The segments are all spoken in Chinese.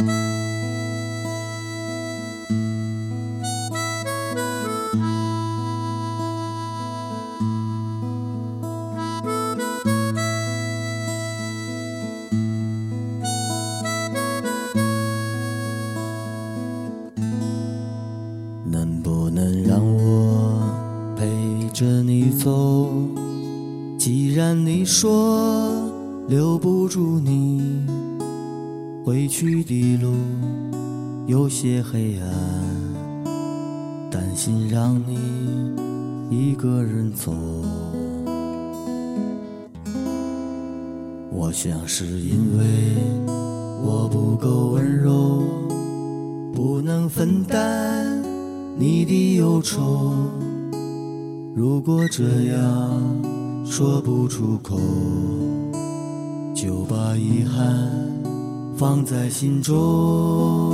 能不能让我陪着你走？既然你说留不住你，回去的路有些黑暗，担心让你一个人走。我想是因为我不够温柔，不能分担你的忧愁。如果这样说不出口，就把遗憾放在心中，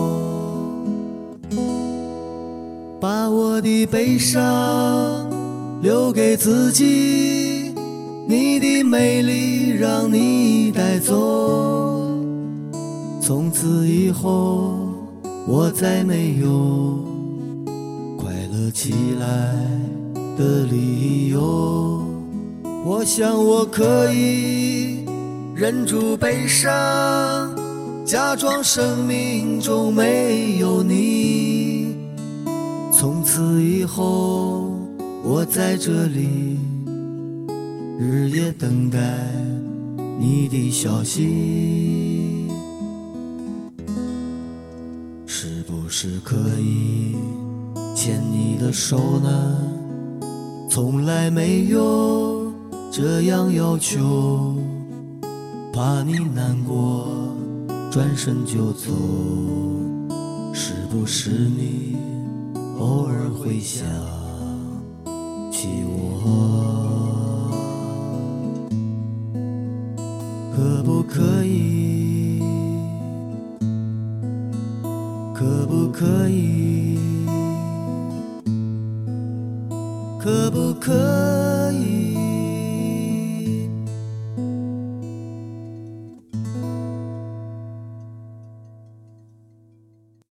把我的悲伤留给自己，你的美丽让你带走。从此以后我再没有快乐起来的理由。我想我可以忍住悲伤，假装生命中没有你。从此以后我在这里日夜等待你的消息，是不是可以牵你的手呢？从来没有这样要求，怕你难过转身就走。是不是你偶尔会想起我？可不可以，可不可以，可不可以